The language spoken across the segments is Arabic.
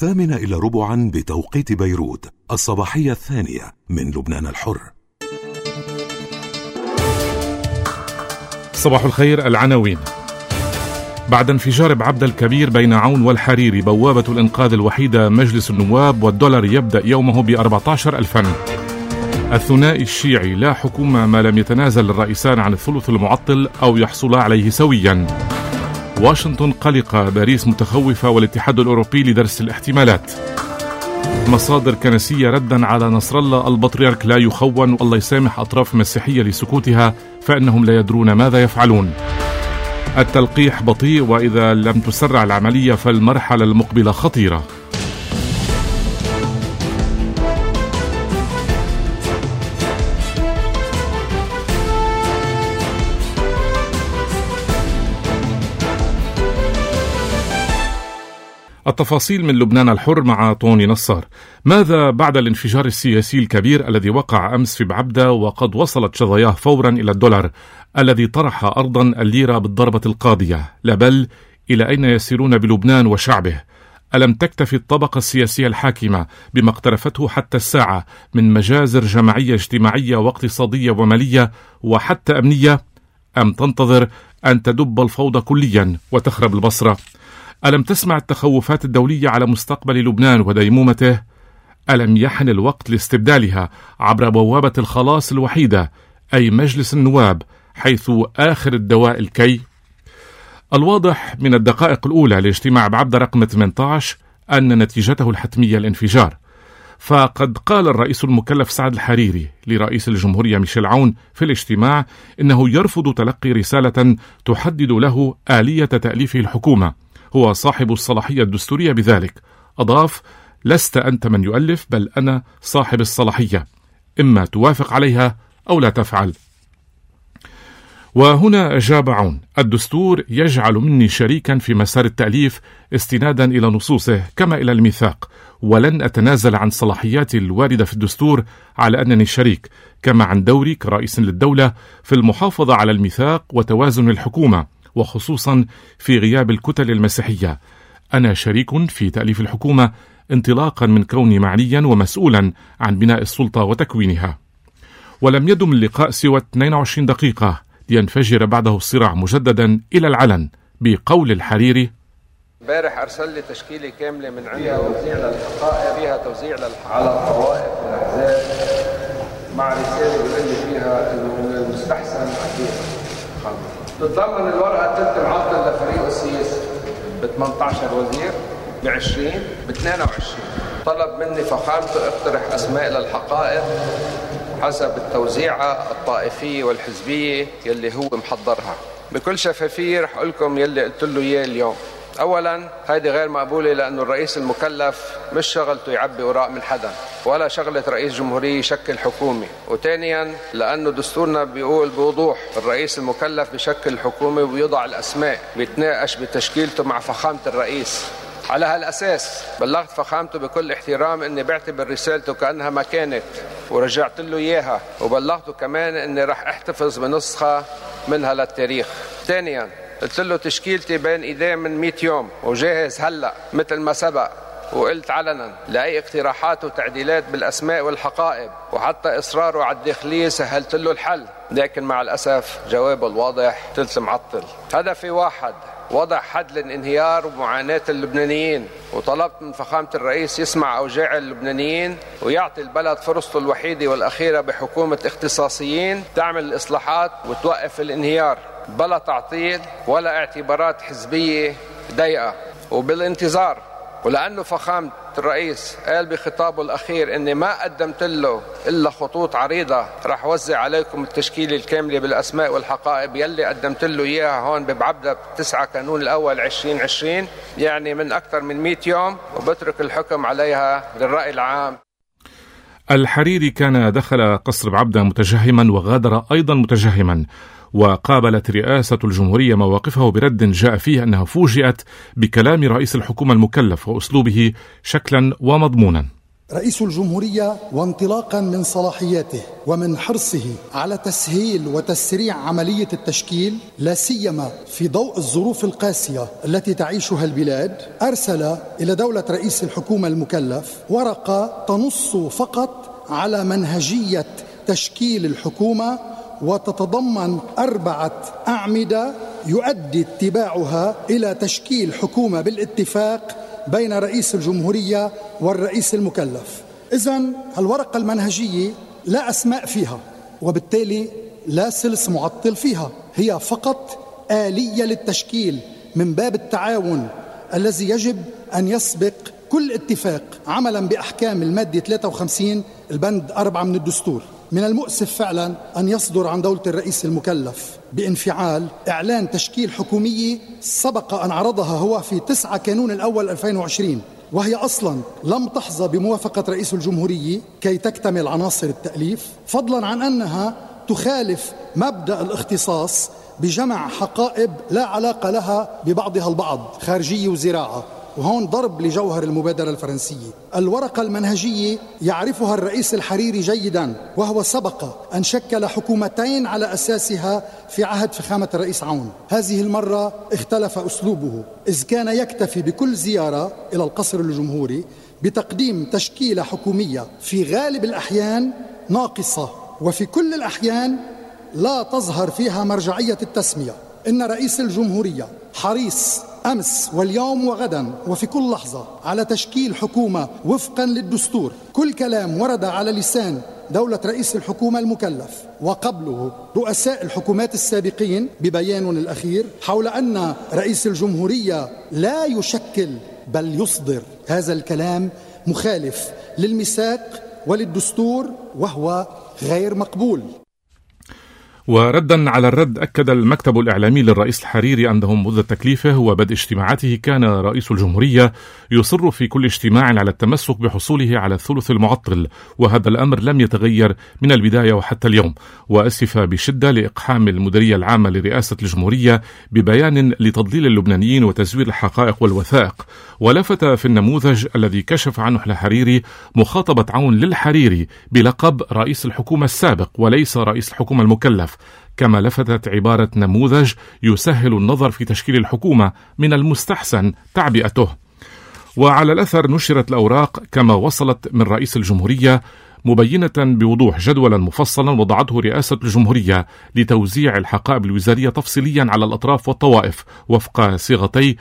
8:15 بتوقيت بيروت، الصباحية الثانية من لبنان الحر. صباح الخير. العناوين: بعد انفجار بعبدة الكبير بين عون والحريري، بوابة الإنقاذ الوحيدة مجلس النواب، والدولار يبدأ يومه ب14,000. الثنائي الشيعي: لا حكومة ما لم يتنازل الرئيسان عن الثلث المعطل أو يحصلا عليه سويا. واشنطن قلقة، باريس متخوفة، والاتحاد الأوروبي لدرس الاحتمالات. مصادر كنسية ردا على نصر الله: البطريرك لا يخون، والله يسامح أطراف مسيحية لسكوتها فإنهم لا يدرون ماذا يفعلون. التلقيح بطيء، وإذا لم تسرع العملية فالمرحلة المقبلة خطيرة. التفاصيل من لبنان الحر مع طوني نصار. ماذا بعد الانفجار السياسي الكبير الذي وقع أمس في بعبدة، وقد وصلت شظاياه فورا إلى الدولار الذي طرح أرضا الليرة بالضربة القاضية؟ لا بل إلى أين يسيرون بلبنان وشعبه؟ ألم تكتفي الطبقة السياسية الحاكمة بما اقترفته حتى الساعة من مجازر جماعية اجتماعية واقتصادية ومالية وحتى أمنية، أم تنتظر أن تدب الفوضى كليا وتخرب البصرة؟ ألم تسمع التخوفات الدولية على مستقبل لبنان وديمومته؟ ألم يحن الوقت لاستبدالها عبر بوابة الخلاص الوحيدة، أي مجلس النواب، حيث آخر الدواء الكي؟ الواضح من الدقائق الأولى لاجتماع بعبدة رقم 18 أن نتيجته الحتمية الانفجار. فقد قال الرئيس المكلف سعد الحريري لرئيس الجمهورية ميشيل عون في الاجتماع إنه يرفض تلقي رسالة تحدد له آلية تأليف الحكومة، هو صاحب الصلاحية الدستورية بذلك. أضاف: لست أنت من يؤلف، بل أنا صاحب الصلاحية، إما توافق عليها أو لا تفعل. وهنا أجاب عون: الدستور يجعل مني شريكا في مسار التأليف استنادا إلى نصوصه كما إلى الميثاق، ولن أتنازل عن صلاحياتي الواردة في الدستور على أنني شريك، كما عن دوري كرئيس للدولة في المحافظة على الميثاق وتوازن الحكومة، وخصوصا في غياب الكتل المسيحية. أنا شريك في تأليف الحكومة انطلاقا من كوني معنيا ومسؤولا عن بناء السلطة وتكوينها. ولم يدم اللقاء سوى 22 دقيقة لينفجر بعده الصراع مجددا إلى العلن بقول الحريري: امبارح أرسل لي تشكيلة كاملة من عندها توزيع للحقائق، فيها توزيع على الطوائف والأحزاب، مع رسالة بيقول لي فيها إنه من المستحسن تتضمن الورقة تلت معطل لفريق السياسي ب 18 وزير، ب 20، ب 22. طلب مني فخامته اقترح أسماء للحقائق حسب التوزيعة الطائفية والحزبية يلي هو محضرها. بكل شفافية رح أقول لكم يلي قلت له إياه اليوم. أولا، هيدي غير مقبولة لأنه الرئيس المكلف مش شغلته يعبي وراء من حدا، ولا شغلة رئيس جمهورية يشكل حكومة. وثانيا، لأنه دستورنا بيقول بوضوح الرئيس المكلف بشكل حكومة ويضع الأسماء، بيتناقش بتشكيلته مع فخامة الرئيس. على هالأساس بلغت فخامته بكل احترام أني بعتبر رسالته كأنها ما كانت، ورجعت له إياها، وبلغته كمان أني رح احتفظ بنسخة منها للتاريخ. ثانيا، قلت له تشكيلتي بين ايديه من 100 يوم وجاهز هلأ مثل ما سبق، وقلت علنا لأي اقتراحات وتعديلات بالأسماء والحقائب، وحتى إصراره على الداخلية سهلت له الحل، لكن مع الأسف جوابه الواضح تلت معطل. هدفي واحد: وضع حد للانهيار ومعاناة اللبنانيين، وطلبت من فخامة الرئيس يسمع أوجاع اللبنانيين ويعطي البلد فرصته الوحيدة والأخيرة بحكومة اختصاصيين تعمل الإصلاحات وتوقف الانهيار بلا تعطيل ولا اعتبارات حزبية ضيقة وبالانتظار. ولأنه فخامة الرئيس قال بخطابه الأخير إني ما قدمت له إلا خطوط عريضة، رح وزع عليكم التشكيلة الكاملة بالأسماء والحقائب يلي قدمت له إياها هون ببعبدة 9 كانون الأول 2020، يعني من أكثر من 100 يوم، وبترك الحكم عليها للرأي العام. الحريري كان دخل قصر بعبدة متجهما وغادر أيضا متجهما، وقابلت رئاسة الجمهورية مواقفه برد جاء فيه أنها فوجئت بكلام رئيس الحكومة المكلف وأسلوبه شكلا ومضمونا. رئيس الجمهورية وانطلاقا من صلاحياته ومن حرصه على تسهيل وتسريع عملية التشكيل لا سيما في ضوء الظروف القاسية التي تعيشها البلاد، أرسل إلى دولة رئيس الحكومة المكلف ورقة تنص فقط على منهجية تشكيل الحكومة وتتضمن 4 أعمدة يؤدي اتباعها إلى تشكيل حكومة بالاتفاق بين رئيس الجمهورية والرئيس المكلف. إذن الورقة المنهجية لا أسماء فيها وبالتالي لا سلس معطل فيها، هي فقط آلية للتشكيل من باب التعاون الذي يجب أن يسبق كل اتفاق عملا بأحكام المادة 53 البند 4 من الدستور. من المؤسف فعلا أن يصدر عن دولة الرئيس المكلف بانفعال إعلان تشكيل حكومية سبق أن عرضها هو في 9 كانون الأول 2020 وهي أصلا لم تحظى بموافقة رئيس الجمهورية كي تكتمل عناصر التأليف، فضلا عن أنها تخالف مبدأ الاختصاص بجمع حقائب لا علاقة لها ببعضها البعض، خارجية وزراعة، وهون ضرب لجوهر المبادرة الفرنسية. الورقة المنهجية يعرفها الرئيس الحريري جيدا، وهو سبق أن شكل حكومتين على أساسها في عهد فخامة الرئيس عون. هذه المرة اختلف أسلوبه، إذ كان يكتفي بكل زيارة إلى القصر الجمهوري بتقديم تشكيلة حكومية في غالب الأحيان ناقصة، وفي كل الأحيان لا تظهر فيها مرجعية التسمية. إن رئيس الجمهورية حريص أمس واليوم وغدا وفي كل لحظة على تشكيل حكومة وفقا للدستور. كل كلام ورد على لسان دولة رئيس الحكومة المكلف وقبله رؤساء الحكومات السابقين ببيان الأخير حول أن رئيس الجمهورية لا يشكل بل يصدر، هذا الكلام مخالف للميثاق وللدستور وهو غير مقبول. وردا على الرد، أكد المكتب الإعلامي للرئيس الحريري أنه منذ تكليفه وبدء اجتماعاته كان رئيس الجمهورية يصر في كل اجتماع على التمسك بحصوله على الثلث المعطل، وهذا الأمر لم يتغير من البداية وحتى اليوم. وأسف بشدة لإقحام المديرية العامة لرئاسة الجمهورية ببيان لتضليل اللبنانيين وتزوير الحقائق والوثائق. ولفت في النموذج الذي كشف عنه الحريري مخاطبة عون للحريري بلقب رئيس الحكومة السابق وليس رئيس الحكومة المكلف، كما لفتت عبارة نموذج يسهل النظر في تشكيل الحكومة من المستحسن تعبئته. وعلى الأثر نشرت الأوراق كما وصلت من رئيس الجمهورية مبينة بوضوح جدولا مفصلا وضعته رئاسة الجمهورية لتوزيع الحقائب الوزارية تفصيليا على الأطراف والطوائف وفق صيغتي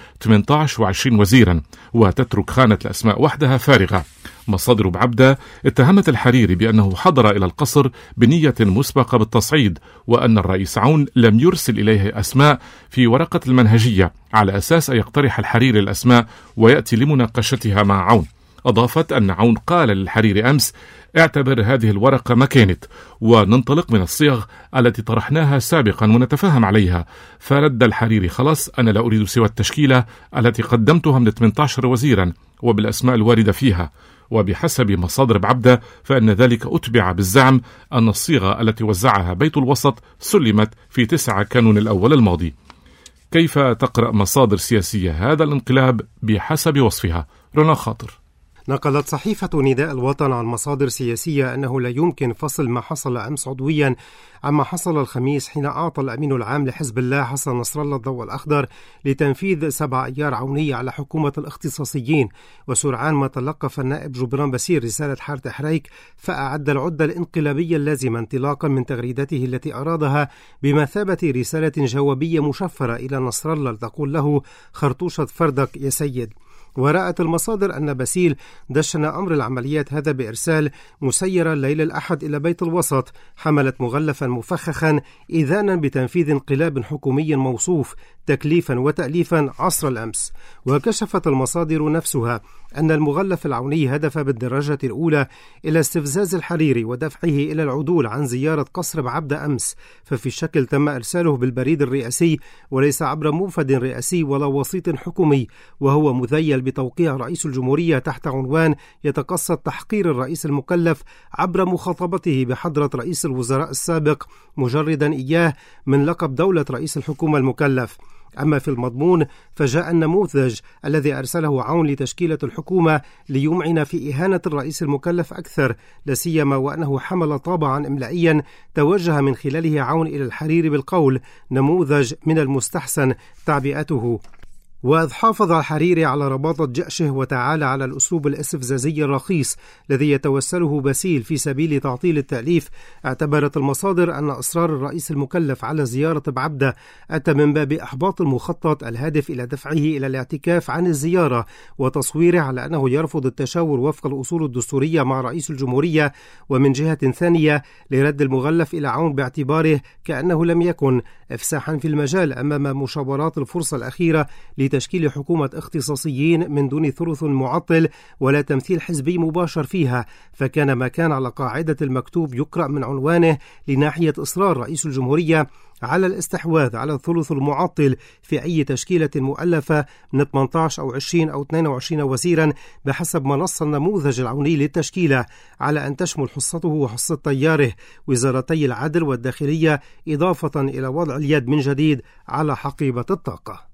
18 و20 وزيرا، وتترك خانة الأسماء وحدها فارغة. مصادر بعبدة اتهمت الحريري بأنه حضر إلى القصر بنية مسبقة بالتصعيد، وأن الرئيس عون لم يرسل إليه أسماء في ورقة المنهجية على أساس أن يقترح الحريري الأسماء ويأتي لمناقشتها مع عون. أضافت أن عون قال للحريري أمس: اعتبر هذه الورقة ما كانت وننطلق من الصيغ التي طرحناها سابقا ونتفاهم عليها. فرد الحريري: خلاص، أنا لا أريد سوى التشكيلة التي قدمتها من 18 وزيرا وبالأسماء الواردة فيها. وبحسب مصادر بعبدة فإن ذلك أتبع بالزعم أن الصيغة التي وزعها بيت الوسط سلمت في 9 كانون الأول الماضي. كيف تقرأ مصادر سياسية هذا الانقلاب بحسب وصفها؟ رنا خاطر. نقلت صحيفة نداء الوطن عن مصادر سياسية أنه لا يمكن فصل ما حصل أمس عضويا عما حصل الخميس حين أعطى الأمين العام لحزب الله حسن نصر الله الضوء الأخضر لتنفيذ 7 أيار عونية على حكومة الاختصاصيين. وسرعان ما تلقف النائب جبران باسيل رسالة حارة حريك فأعد العدة الانقلابية اللازمة انطلاقا من تغريدته التي أرادها بمثابة رسالة جوابية مشفرة إلى نصر الله تقول له: خرطوشة فردك يا سيد. ورأت المصادر أن باسيل دشن أمر العمليات هذا بإرسال مسيرة ليلة الأحد إلى بيت الوسط حملت مغلفا مفخخا إذانا بتنفيذ انقلاب حكومي موصوف تكليفا وتأليفا عصر الأمس. وكشفت المصادر نفسها أن المغلف العوني هدف بالدرجة الأولى إلى استفزاز الحريري ودفعه إلى العدول عن زيارة قصر بعبدة أمس، ففي الشكل تم إرساله بالبريد الرئاسي وليس عبر موفد رئاسي ولا وسيط حكومي، وهو مذيل بتوقيع رئيس الجمهورية تحت عنوان يتقصد تحقير الرئيس المكلف عبر مخاطبته بحضرة رئيس الوزراء السابق مجردا إياه من لقب دولة رئيس الحكومة المكلف. أما في المضمون فجاء النموذج الذي أرسله عون لتشكيلة الحكومة ليمعن في إهانة الرئيس المكلف أكثر، لاسيما وأنه حمل طابعا إملائيا توجه من خلاله عون إلى الحريري بالقول نموذج من المستحسن تعبئته. وإذ حافظ الحريري على رباطة جأشه وتعالى على الأسلوب الاستفزازي الرخيص الذي يتوسله باسيل في سبيل تعطيل التأليف، اعتبرت المصادر أن إصرار الرئيس المكلف على زيارة بعبدة أتى من باب إحباط المخطط الهادف إلى دفعه إلى الاعتكاف عن الزيارة وتصويره على أنه يرفض التشاور وفق الأصول الدستورية مع رئيس الجمهورية، ومن جهة ثانية لرد المغلف إلى عون باعتباره كأنه لم يكن إفساحا في المجال أمام مشاورات الفرصة الأخيرة لتشكيل حكومة اختصاصيين من دون ثلث معطل ولا تمثيل حزبي مباشر فيها، فكان ما كان على قاعدة المكتوب يقرأ من عنوانه لناحية إصرار رئيس الجمهورية على الاستحواذ على الثلث المعطل في أي تشكيلة مؤلفة من 18 أو 20 أو 22 وزيرا بحسب ما نص النموذج العوني للتشكيلة على أن تشمل حصته وحصة طياره وزارتي العدل والداخلية، إضافة إلى وضع اليد من جديد على حقيبة الطاقة.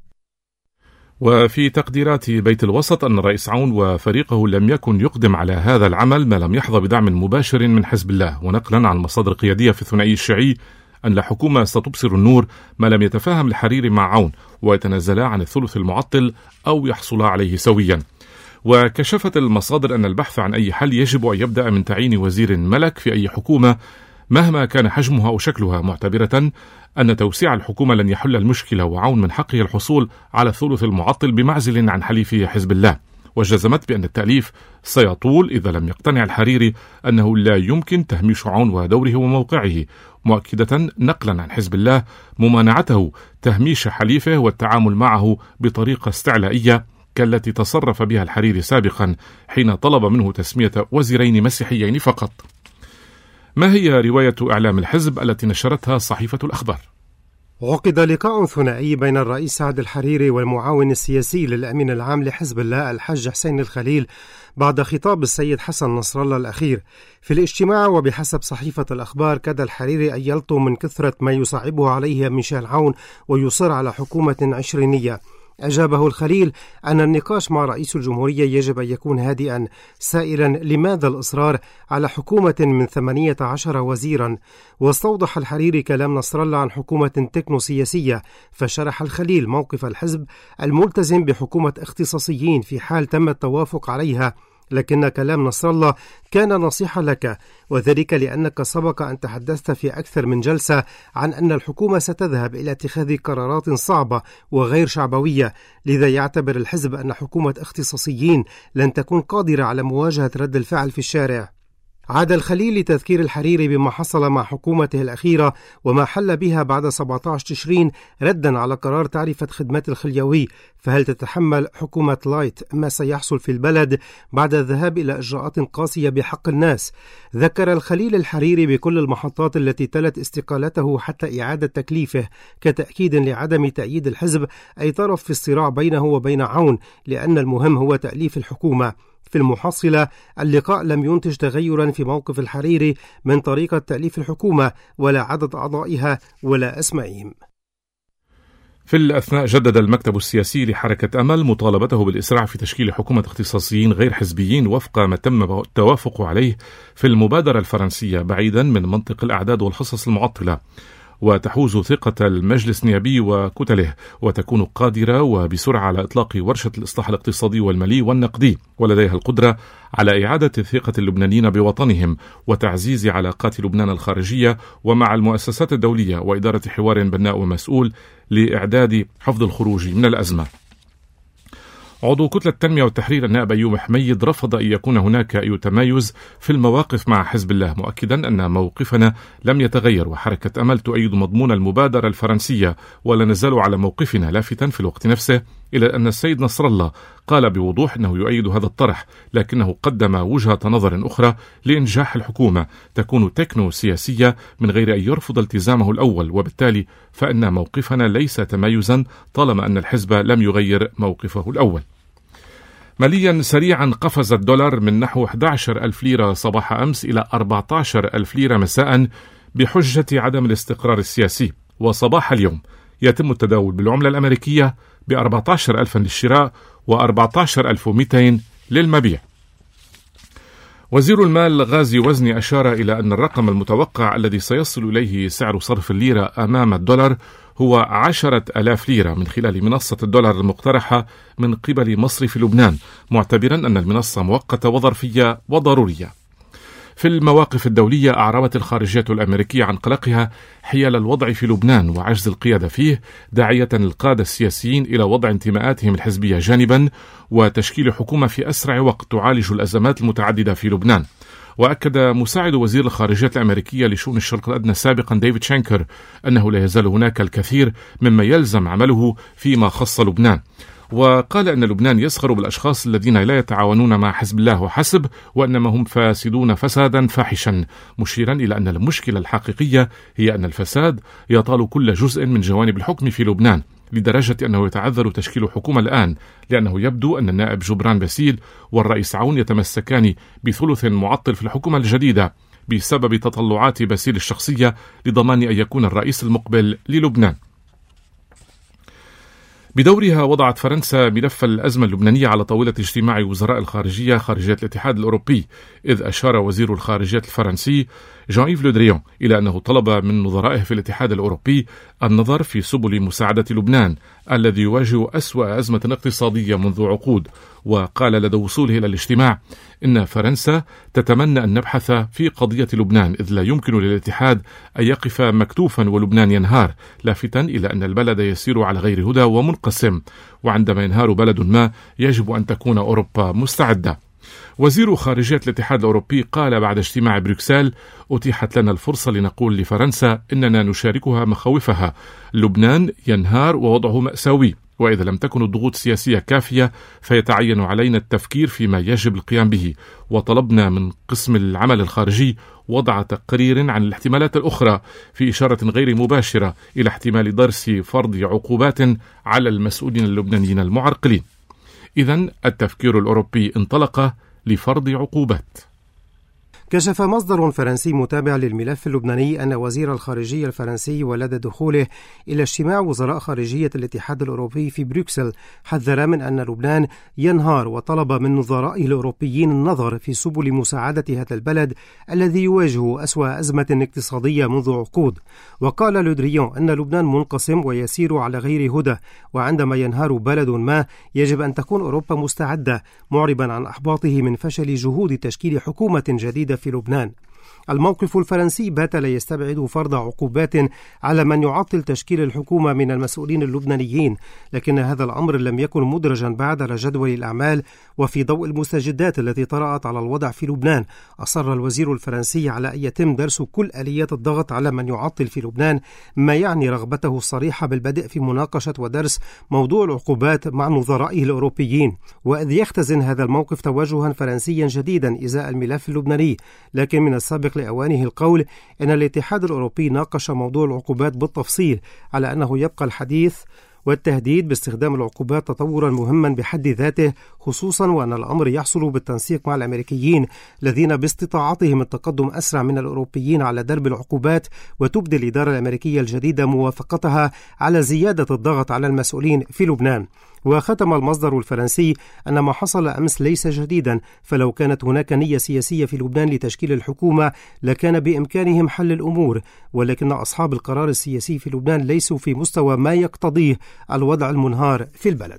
وفي تقديرات بيت الوسط أن الرئيس عون وفريقه لم يكن يقدم على هذا العمل ما لم يحظى بدعم مباشر من حزب الله، ونقلا عن مصادر قيادية في الثنائي الشيعي أن الحكومة ستبصر النور ما لم يتفاهم الحريري مع عون ويتنازلا عن الثلث المعطل أو يحصلا عليه سويا. وكشفت المصادر أن البحث عن أي حل يجب أن يبدأ من تعيين وزير ملك في أي حكومة مهما كان حجمها أو شكلها، معتبرة أن توسيع الحكومة لن يحل المشكلة، وعون من حقه الحصول على الثلث المعطل بمعزل عن حليفه حزب الله. وجزمت بأن التأليف سيطول إذا لم يقتنع الحريري أنه لا يمكن تهميش عون ودوره وموقعه، مؤكدة نقلا عن حزب الله ممانعته تهميش حليفه والتعامل معه بطريقة استعلائية كالتي تصرف بها الحريري سابقا حين طلب منه تسمية وزيرين مسيحيين فقط. ما هي رواية إعلام الحزب التي نشرتها صحيفة الأخبار؟ عقد لقاء ثنائي بين الرئيس سعد الحريري والمعاون السياسي للأمين العام لحزب الله الحاج حسين الخليل بعد خطاب السيد حسن نصر الله الأخير. في الاجتماع وبحسب صحيفة الأخبار كاد الحريري أن يلطم من كثرة ما يصعبه عليه ميشيل عون ويصر على حكومة عشرينية. أجابه الخليل أن النقاش مع رئيس الجمهورية يجب أن يكون هادئا، سائلا لماذا الإصرار على حكومة من 18 وزيرا. واستوضح الحريري كلام نصر الله عن حكومة تكنو سياسية، فشرح الخليل موقف الحزب الملتزم بحكومة اختصاصيين في حال تم التوافق عليها، لكن كلام نصر الله كان نصيحة لك، وذلك لأنك سبق أن تحدثت في أكثر من جلسة عن أن الحكومة ستذهب إلى اتخاذ قرارات صعبة وغير شعبوية، لذا يعتبر الحزب أن حكومة اختصاصيين لن تكون قادرة على مواجهة رد الفعل في الشارع. عاد الخليل لتذكير الحريري بما حصل مع حكومته الأخيرة وما حل بها بعد 17 تشرين ردا على قرار تعرفة خدمات الخليوي، فهل تتحمل حكومة لايت ما سيحصل في البلد بعد الذهاب إلى إجراءات قاسية بحق الناس؟ ذكر الخليل الحريري بكل المحطات التي تلت استقالته حتى إعادة تكليفه كتأكيد لعدم تأييد الحزب أي طرف في الصراع بينه وبين عون، لأن المهم هو تأليف الحكومة. في المحصلة اللقاء لم ينتج تغيرا في موقف الحريري من طريقة تأليف الحكومة ولا عدد أعضائها ولا أسمائهم. في الأثناء جدد المكتب السياسي لحركة أمل مطالبته بالإسراع في تشكيل حكومة اختصاصيين غير حزبيين وفق ما تم التوافق عليه في المبادرة الفرنسية بعيدا من منطق الأعداد والحصص المعطلة، وتحوز ثقة المجلس النيابي وكتله وتكون قادرة وبسرعة على إطلاق ورشة الإصلاح الاقتصادي والمالي والنقدي، ولديها القدرة على إعادة ثقة اللبنانيين بوطنهم وتعزيز علاقات لبنان الخارجية ومع المؤسسات الدولية وإدارة حوار بناء ومسؤول لإعداد حفظ الخروج من الأزمة. عضو كتلة التنمية والتحرير النائب أيوب حميد رفض أن يكون هناك أي تمايز في المواقف مع حزب الله، مؤكدا أن موقفنا لم يتغير وحركة أمل تؤيد مضمون المبادرة الفرنسية ولا نزال على موقفنا، لافتا في الوقت نفسه إلى أن السيد نصر الله قال بوضوح أنه يؤيد هذا الطرح، لكنه قدم وجهة نظر أخرى لإنجاح الحكومة تكون تكنو سياسية من غير أن يرفض التزامه الأول، وبالتالي فإن موقفنا ليس تمايزا طالما أن الحزب لم يغير موقفه الأول. ماليا سريعا قفز الدولار من نحو 11,000 ليرة صباح أمس إلى 14,000 ليرة مساء بحجة عدم الاستقرار السياسي، وصباح اليوم يتم التداول بالعملة الأمريكية ب 14,000 للشراء و14,200 للمبيع. وزير المال غازي وزني أشار إلى أن الرقم المتوقع الذي سيصل إليه سعر صرف الليرة أمام الدولار هو 10,000 ليرة من خلال منصة الدولار المقترحة من قبل مصرف لبنان، معتبرا أن المنصة مؤقتة وظرفية وضرورية. في المواقف الدولية أعربت الخارجية الأمريكية عن قلقها حيال الوضع في لبنان وعجز القيادة فيه، داعية القادة السياسيين إلى وضع انتماءاتهم الحزبية جانبا وتشكيل حكومة في أسرع وقت تعالج الأزمات المتعددة في لبنان. وأكد مساعد وزير الخارجية الأمريكية لشؤون الشرق الأدنى سابقا ديفيد شانكر أنه لا يزال هناك الكثير مما يلزم عمله فيما خص لبنان، وقال أن لبنان يسخر بالأشخاص الذين لا يتعاونون مع حزب الله وحسب، وأنما هم فاسدون فسادا فاحشا، مشيرا إلى أن المشكلة الحقيقية هي أن الفساد يطال كل جزء من جوانب الحكم في لبنان، لدرجة أنه يتعذر تشكيل حكومة الآن، لأنه يبدو أن النائب جبران باسيل والرئيس عون يتمسكان بثلث معطل في الحكومة الجديدة بسبب تطلعات باسيل الشخصية لضمان أن يكون الرئيس المقبل للبنان. بدورها وضعت فرنسا ملف الأزمة اللبنانية على طاولة اجتماع وزراء الخارجية خارجية الاتحاد الأوروبي، إذ أشار وزير الخارجية الفرنسي جان إيف لو دريون إلى أنه طلب من نظرائه في الاتحاد الأوروبي النظر في سبل مساعدة لبنان الذي يواجه أسوأ أزمة اقتصادية منذ عقود. وقال لدى وصوله إلى الاجتماع إن فرنسا تتمنى أن نبحث في قضية لبنان، إذ لا يمكن للاتحاد أن يقف مكتوفا ولبنان ينهار، لافتا إلى أن البلد يسير على غير هدى ومنقسم، وعندما ينهار بلد ما يجب أن تكون أوروبا مستعدة. وزير خارجية الاتحاد الأوروبي قال بعد اجتماع بروكسل: أتيحت لنا الفرصة لنقول لفرنسا إننا نشاركها مخاوفها، لبنان ينهار ووضعه مأساوي، وإذا لم تكن الضغوط السياسية كافية فيتعين علينا التفكير فيما يجب القيام به. وطلبنا من قسم العمل الخارجي وضع تقرير عن الاحتمالات الأخرى في إشارة غير مباشرة إلى احتمال درس فرض عقوبات على المسؤولين اللبنانيين المعرقلين. إذن التفكير الأوروبي انطلق لفرض عقوبات. كشف مصدر فرنسي متابع للملف اللبناني أن وزير الخارجية الفرنسي ولدى دخوله إلى اجتماع وزراء خارجية الاتحاد الأوروبي في بروكسل حذر من أن لبنان ينهار، وطلب من نظرائه الأوروبيين النظر في سبل مساعدة هذا البلد الذي يواجه أسوأ أزمة اقتصادية منذ عقود. وقال لو دريون أن لبنان منقسم ويسير على غير هدى، وعندما ينهار بلد ما يجب أن تكون أوروبا مستعدة، معربا عن إحباطه من فشل جهود تشكيل حكومة جديدة في لبنان. الموقف الفرنسي بات لا يستبعد فرض عقوبات على من يعطل تشكيل الحكومة من المسؤولين اللبنانيين، لكن هذا الأمر لم يكن مدرجا بعد على جدول الأعمال. وفي ضوء المستجدات التي طرأت على الوضع في لبنان، أصر الوزير الفرنسي على أن يتم درس كل آليات الضغط على من يعطل في لبنان، ما يعني رغبته الصريحة بالبدء في مناقشة ودرس موضوع العقوبات مع نظرائه الأوروبيين. وإذ يختزن هذا الموقف توجها فرنسيا جديدا إزاء الملف اللبناني، لكن من السابق لأوانه القول أن الاتحاد الأوروبي ناقش موضوع العقوبات بالتفصيل، على أنه يبقى الحديث والتهديد باستخدام العقوبات تطورا مهما بحد ذاته، خصوصا وأن الأمر يحصل بالتنسيق مع الأمريكيين الذين باستطاعتهم التقدم أسرع من الأوروبيين على درب العقوبات، وتبدي الإدارة الأمريكية الجديدة موافقتها على زيادة الضغط على المسؤولين في لبنان. وختم المصدر الفرنسي أن ما حصل أمس ليس جديدا، فلو كانت هناك نية سياسية في لبنان لتشكيل الحكومة لكان بإمكانهم حل الأمور، ولكن أصحاب القرار السياسي في لبنان ليسوا في مستوى ما يقتضيه الوضع المنهار في البلد.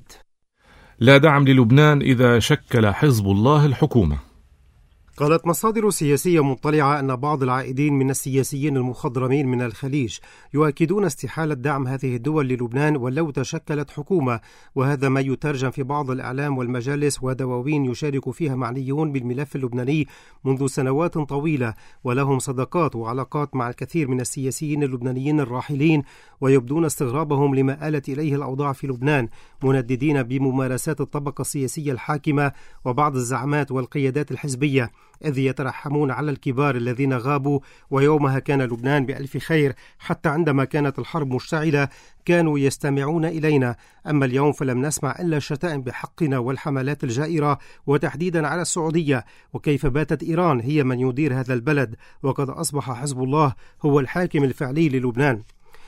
لا دعم للبنان إذا شكل حزب الله الحكومة. قالت مصادر سياسية مطلعة أن بعض العائدين من السياسيين المخضرمين من الخليج يؤكدون استحالة دعم هذه الدول للبنان ولو تشكلت حكومة، وهذا ما يترجم في بعض الإعلام والمجالس ودواوين يشارك فيها معنيون بالملف اللبناني منذ سنوات طويلة، ولهم صداقات وعلاقات مع الكثير من السياسيين اللبنانيين الراحلين، ويبدون استغرابهم لما آلت إليه الأوضاع في لبنان، منددين بممارسات الطبقة السياسية الحاكمة وبعض الزعمات والقيادات الحزبية، إذ يترحمون على الكبار الذين غابوا، ويومها كان لبنان بألف خير، حتى عندما كانت الحرب مشتعلة كانوا يستمعون إلينا، أما اليوم فلم نسمع إلا الشتائم بحقنا والحملات الجائرة، وتحديدا على السعودية، وكيف باتت إيران هي من يدير هذا البلد، وقد أصبح حزب الله هو الحاكم الفعلي للبنان.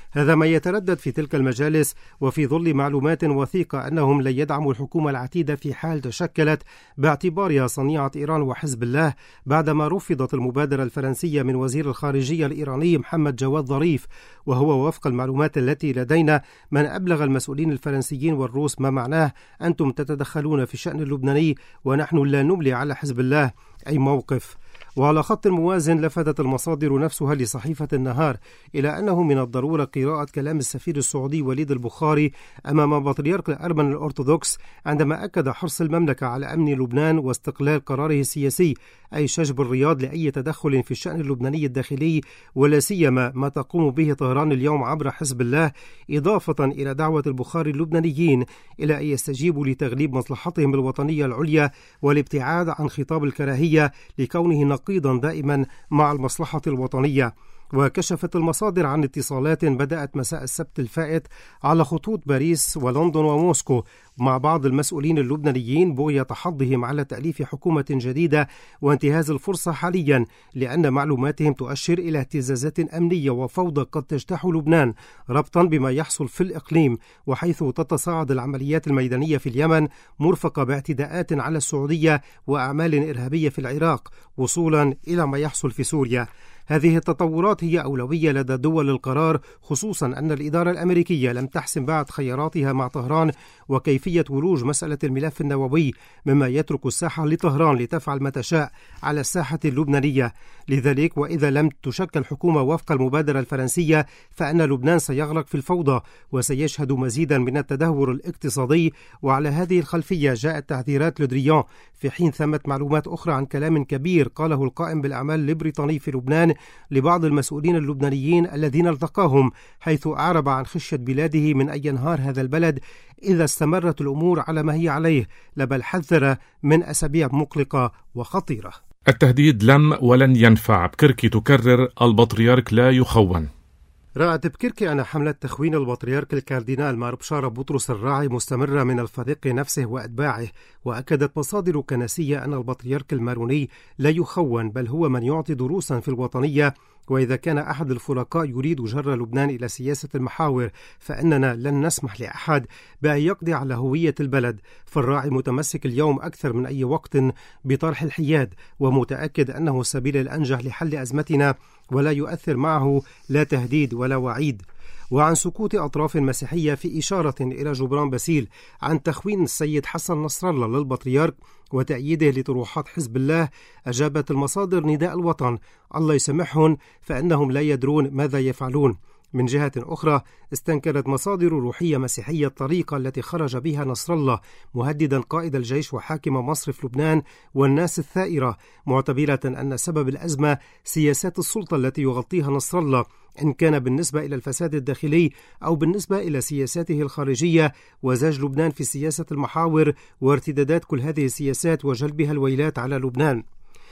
هذا ما يتردد في تلك المجالس وفي ظل معلومات وثيقة أنهم لن يدعموا الحكومة العتيدة في حال تشكلت باعتبارها صنيعة إيران وحزب الله، بعدما رفضت المبادرة الفرنسية من وزير الخارجية الإيراني محمد جواد ظريف، وهو وفق المعلومات التي لدينا من أبلغ المسؤولين الفرنسيين والروس ما معناه أنتم تتدخلون في الشأن اللبناني ونحن لا نملي على حزب الله أي موقف. وعلى خط موازن لفتت المصادر نفسها لصحيفة النهار إلى أنه من الضرورة قراءة كلام السفير السعودي وليد البخاري أمام بطريرك الأرمن الأرثوذكس عندما أكد حرص المملكة على أمن لبنان واستقلال قراره السياسي، أي شجب الرياض لأي تدخل في الشأن اللبناني الداخلي، ولا سيما ما تقوم به طهران اليوم عبر حزب الله، إضافة إلى دعوة البخاري اللبنانيين إلى أن يستجيبوا لتغليب مصلحتهم الوطنية العليا والابتعاد عن خطاب الكراهية لكونه نقيضا دائما مع المصلحة الوطنية. وكشفت المصادر عن اتصالات بدأت مساء السبت الفائت على خطوط باريس ولندن وموسكو مع بعض المسؤولين اللبنانيين بغية حضهم على تأليف حكومة جديدة وانتهاز الفرصة حاليا، لأن معلوماتهم تؤشر إلى اهتزازات أمنية وفوضى قد تجتاح لبنان ربطا بما يحصل في الإقليم، وحيث تتصاعد العمليات الميدانية في اليمن مرفقة باعتداءات على السعودية وأعمال إرهابية في العراق، وصولا إلى ما يحصل في سوريا. هذه التطورات هي أولوية لدى دول القرار، خصوصا أن الإدارة الأمريكية لم تحسم بعد خياراتها مع طهران وكيفية ولوج مسألة الملف النووي، مما يترك الساحة لطهران لتفعل ما تشاء على الساحة اللبنانية. لذلك وإذا لم تشكل حكومة وفق المبادرة الفرنسية فإن لبنان سيغرق في الفوضى وسيشهد مزيدا من التدهور الاقتصادي. وعلى هذه الخلفية جاءت تحذيرات لودريان، في حين ثمت معلومات أخرى عن كلام كبير قاله القائم بالأعمال البريطاني في لبنان لبعض المسؤولين اللبنانيين الذين التقاهم، حيث أعرب عن خشية بلاده من أن ينهار هذا البلد إذا استمرت الأمور على ما هي عليه، بل حذر من أسابيع مقلقة وخطيرة. التهديد لم ولن ينفع. بكركي تكرر البطريرك لا يخون. رأت بكركي أن حملة تخوين البطريرك الكاردينال مار بشارة بطرس الراعي مستمرة من الفريق نفسه وأتباعه، وأكدت مصادر كنسية أن البطريرك الماروني لا يخون، بل هو من يعطي دروسا في الوطنية، وإذا كان أحد الفرقاء يريد جر لبنان إلى سياسة المحاور فإننا لن نسمح لأحد بأن يقضي على هوية البلد. فالراعي متمسك اليوم أكثر من أي وقت بطرح الحياد، ومتأكد أنه السبيل الأنجح لحل أزمتنا، ولا يؤثر معه لا تهديد ولا وعيد. وعن سكوت أطراف مسيحية في إشارة إلى جبران باسيل عن تخوين السيد حسن نصر الله للبطريرك وتأييده لطروحات حزب الله، أجابت المصادر نداء الوطن الله يسامحهم فإنهم لا يدرون ماذا يفعلون. من جهة أخرى استنكرت مصادر روحية مسيحية الطريقة التي خرج بها نصر الله مهددا قائد الجيش وحاكم مصرف لبنان والناس الثائرة، معتبرة أن سبب الأزمة سياسات السلطة التي يغطيها نصر الله، إن كان بالنسبة إلى الفساد الداخلي أو بالنسبة إلى سياساته الخارجية، وزاج لبنان في سياسة المحاور وارتدادات كل هذه السياسات وجلبها الويلات على لبنان.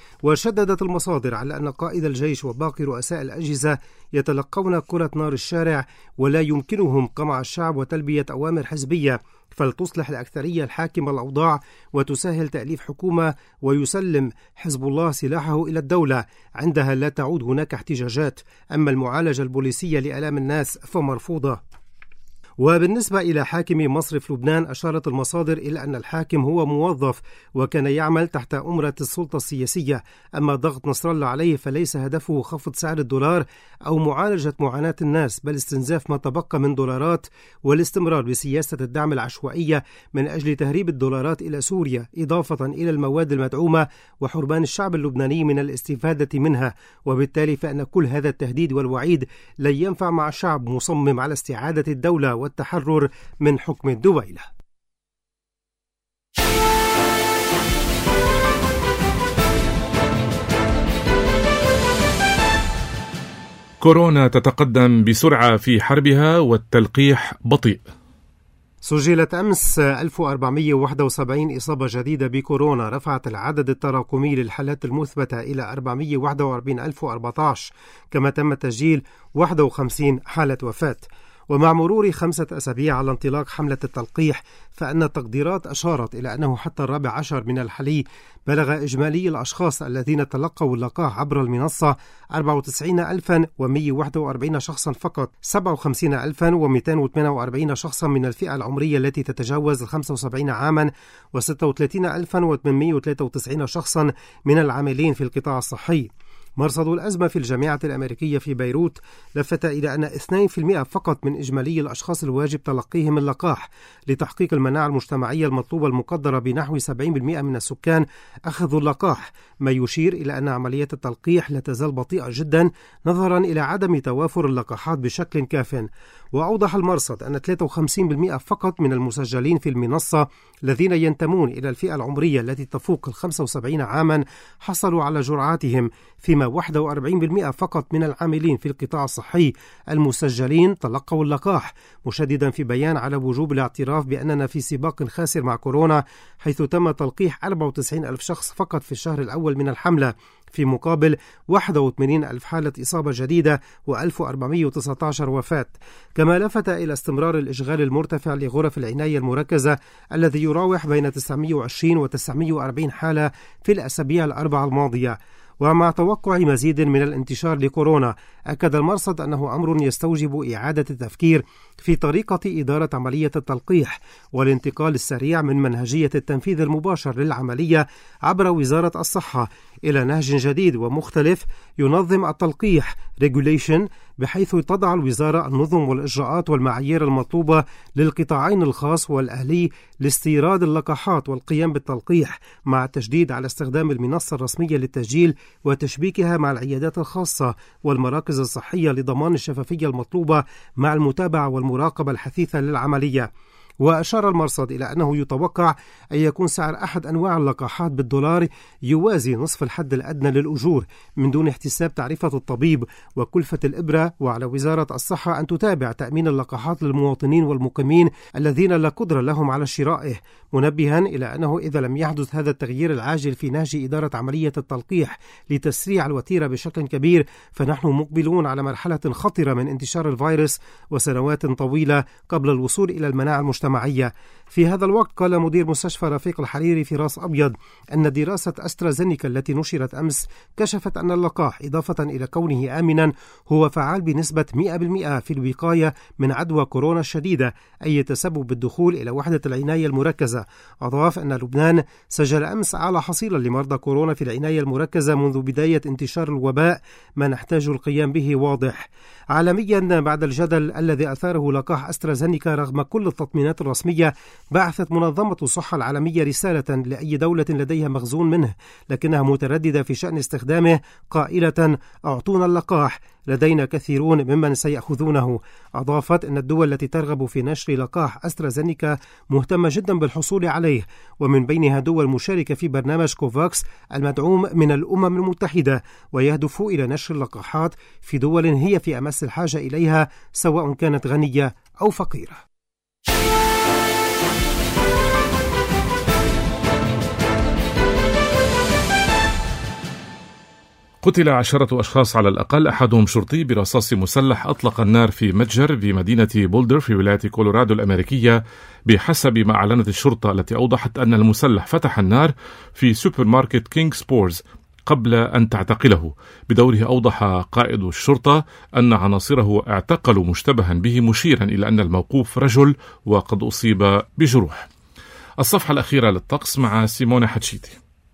وشددت المصادر على أن قائد الجيش وباقي رؤساء الأجهزة يتلقون كرة نار الشارع ولا يمكنهم قمع الشعب وتلبية أوامر حزبية، فلتصلح الأكثرية الحاكمة الأوضاع وتسهل تأليف حكومة ويسلم حزب الله سلاحه إلى الدولة، عندها لا تعود هناك احتجاجات. أما المعالجة البوليسية لآلام الناس فمرفوضة. وبالنسبة إلى حاكم مصرف لبنان أشارت المصادر إلى أن الحاكم هو موظف وكان يعمل تحت أمرة السلطة السياسية، أما ضغط نصر الله عليه فليس هدفه خفض سعر الدولار أو معالجة معاناة الناس، بل استنزاف ما تبقى من دولارات والاستمرار بسياسة الدعم العشوائية من أجل تهريب الدولارات إلى سوريا، إضافة إلى المواد المدعومة وحرمان الشعب اللبناني من الاستفادة منها. وبالتالي فإن كل هذا التهديد والوعيد لن ينفع مع شعب مصمم على استعادة الدولة والتحرر من حكم الدويلة. كورونا تتقدم بسرعة في حربها والتلقيح بطيء. سجلت أمس 1471 إصابة جديدة بكورونا، رفعت العدد التراكمي للحالات المثبتة إلى 441,014، كما تم تسجيل 51 حالة وفاة. ومع مرور 5 أسابيع على انطلاق حملة التلقيح، فإن التقديرات أشارت إلى أنه حتى 14 من الحلي بلغ إجمالي الأشخاص الذين تلقوا اللقاح عبر المنصة 94,141 شخصا فقط. 57,248 شخصا من الفئة العمرية التي تتجاوز 75 عاما، و36,893 شخصا من العاملين في القطاع الصحي. مرصد الأزمة في الجامعة الأمريكية في بيروت لفت إلى أن 2% فقط من إجمالي الأشخاص الواجب تلقيهم اللقاح لتحقيق المناعة المجتمعية المطلوبة المقدرة بنحو 70% من السكان أخذوا اللقاح، ما يشير إلى أن عملية التلقيح لا تزال بطيئة جدا نظرا إلى عدم توافر اللقاحات بشكل كاف. وأوضح المرصد أن 53% فقط من المسجلين في المنصة الذين ينتمون إلى الفئة العمرية التي تفوق 75 عاما حصلوا على جرعاتهم، فيما 41% فقط من العاملين في القطاع الصحي المسجلين تلقوا اللقاح، مشددا في بيان على وجوب الاعتراف بأننا في سباق خاسر مع كورونا، حيث تم تلقيح 94,000 شخص فقط في الشهر الأول من الحملة، في مقابل 81,000 حالة إصابة جديدة و1419 وفاة. كما لفت إلى استمرار الإشغال المرتفع لغرف العناية المركزة الذي يراوح بين 920 و 940 حالة في الأسابيع الأربعة الماضية. ومع توقع مزيد من الانتشار لكورونا، أكد المرصد أنه أمر يستوجب إعادة التفكير في طريقة إدارة عملية التلقيح والانتقال السريع من منهجية التنفيذ المباشر للعملية عبر وزارة الصحة إلى نهج جديد ومختلف ينظم التلقيح regulation، بحيث تضع الوزارة النظم والإجراءات والمعايير المطلوبة للقطاعين الخاص والأهلي لاستيراد اللقاحات والقيام بالتلقيح، مع التشديد على استخدام المنصة الرسمية للتسجيل وتشبيكها مع العيادات الخاصة والمراكز الصحية لضمان الشفافية المطلوبة مع المتابعة والمراقبة الحثيثة للعملية. وأشار المرصد إلى أنه يتوقع أن يكون سعر أحد أنواع اللقاحات بالدولار يوازي نصف الحد الأدنى للأجور من دون احتساب تعرفة الطبيب وكلفة الإبرة، وعلى وزارة الصحة أن تتابع تأمين اللقاحات للمواطنين والمقيمين الذين لا قدرة لهم على شرائه، منبها إلى أنه إذا لم يحدث هذا التغيير العاجل في نهج إدارة عملية التلقيح لتسريع الوتيرة بشكل كبير، فنحن مقبلون على مرحلة خطرة من انتشار الفيروس وسنوات طويلة قبل الوصول إلى المناعة المجتمعية. في هذا الوقت قال مدير مستشفى رفيق الحريري في راس أبيض أن دراسة أسترازينيكا التي نشرت أمس كشفت أن اللقاح إضافة إلى كونه آمنا هو فعال بنسبة 100% في الوقاية من عدوى كورونا الشديدة أي يتسبب بالدخول إلى وحدة العناية المركزة. أضاف أن لبنان سجل أمس أعلى حصيلة لمرضى كورونا في العناية المركزة منذ بداية انتشار الوباء، ما نحتاج القيام به واضح. عالميا، بعد الجدل الذي أثاره لقاح أسترازينيكا رغم كل التطمينات الرسمية، بعثت منظمة الصحة العالمية رسالة لأي دولة لديها مخزون منه لكنها مترددة في شأن استخدامه، قائلة: أعطونا اللقاح، لدينا كثيرون ممن سيأخذونه. أضافت أن الدول التي ترغب في نشر لقاح أسترازينيكا مهتمة جدا بالحصول عليه، ومن بينها دول مشاركة في برنامج كوفاكس المدعوم من الأمم المتحدة، ويهدف إلى نشر اللقاحات في دول هي في أمس الحاجة إليها سواء كانت غنية أو فقيرة. قتل 10 أشخاص على الأقل، أحدهم شرطي برصاص مسلح أطلق النار في متجر في مدينة بولدر في ولاية كولورادو الأمريكية، بحسب ما أعلنت الشرطة التي أوضحت أن المسلح فتح النار في سوبر ماركت كينغ سبورز قبل أن تعتقله. بدوره أوضح قائد الشرطة أن عناصره اعتقلوا مشتبها به، مشيرا إلى أن الموقوف رجل وقد أصيب بجروح. الصفحة الأخيرة للطقس مع سيمونة حتشيتي.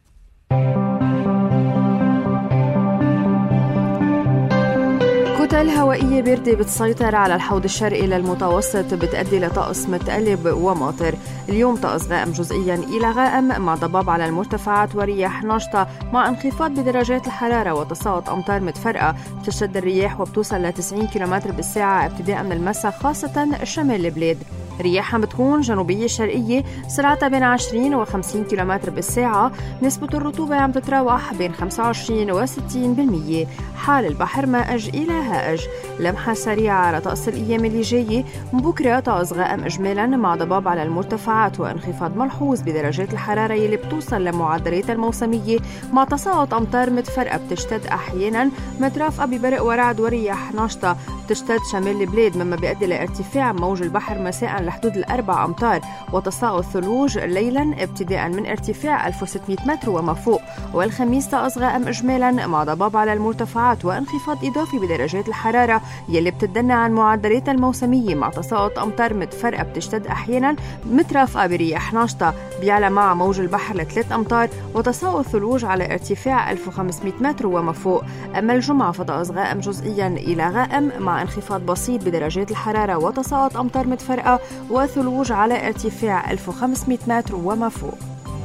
كتل هوائية باردة بتسيطر على الحوض الشرقي للمتوسط، بتؤدي لطقس متقلب وماطر. اليوم طقس غائم جزئيا إلى غائم مع ضباب على المرتفعات ورياح ناشطة مع انخفاض بدرجات الحرارة وتساقط أمطار متفرقة. بتشتد الرياح وبتوصل ل 90 كم بالساعة ابتداء من المساء، خاصة شمال البلاد. رياحها بتكون جنوبية شرقية سرعتها بين 20 و 50 كم بالساعة. نسبة الرطوبة عم تتراوح بين 25 و 60%. حال البحر مائج إلى هادئ. النتائج. لمحة سريعة على طقس الأيام اللي جاية: بكرة طقس غائم إجمالا مع ضباب على المرتفعات وانخفاض ملحوظ بدرجات الحرارة يلي بتوصل لمعدلات الموسمية، مع تساقط أمطار متفرقة بتشتد أحيانا مترافقة ببرق ورعد ورياح ناشطة بتشتد شمال البلاد، مما بيؤدي لارتفاع موج البحر مساء لحدود 4 أمتار، وتساقط ثلوج ليلا ابتداء من ارتفاع 1600 متر وما فوق. والخميس طقس غائم إجمالا مع ضباب على المرتفعات وانخفاض إضافي بدرجات الحرارة يلي بتدنى عن معدلات الموسمية، مع تساقط أمطار متفرقة بتشتد أحيانا مترافقة برياح ناشطة بيعلى مع موج البحر ل3 أمتار، وتساقط ثلوج على ارتفاع 1500 متر وما فوق. أما الجمعة فطقس غائم جزئيا إلى غائم مع انخفاض بسيط بدرجات الحرارة وتساقط أمطار متفرقة وثلوج على ارتفاع 1500 متر وما فوق.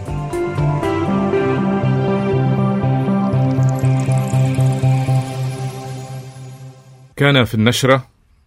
كان في النشرة: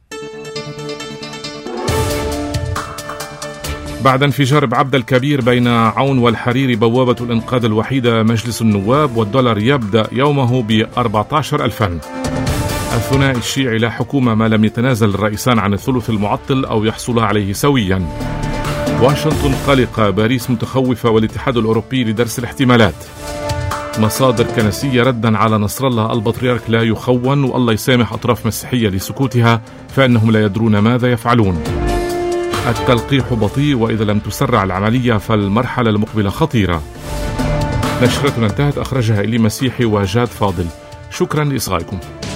بعد انفجار بعبدة الكبير بين عون والحريري بوابة الإنقاذ الوحيدة مجلس النواب، والدولار يبدأ يومه ب14,000. الثنائي الشيعي: لا حكومة ما لم يتنازل الرئيسان عن الثلث المعطل أو يحصل عليه سويا. واشنطن قلقة، باريس متخوفة، والاتحاد الأوروبي لدرس الاحتمالات. مصادر كنسية ردا على نصر الله: البطريرك لا يخون، والله يسامح أطراف مسيحية لسكوتها فإنهم لا يدرون ماذا يفعلون. التلقيح بطيء، وإذا لم تسرع العملية فالمرحلة المقبلة خطيرة. نشرتنا انتهت، أخرجها إلي مسيحي وجاد فاضل. شكرا لإصغائكم.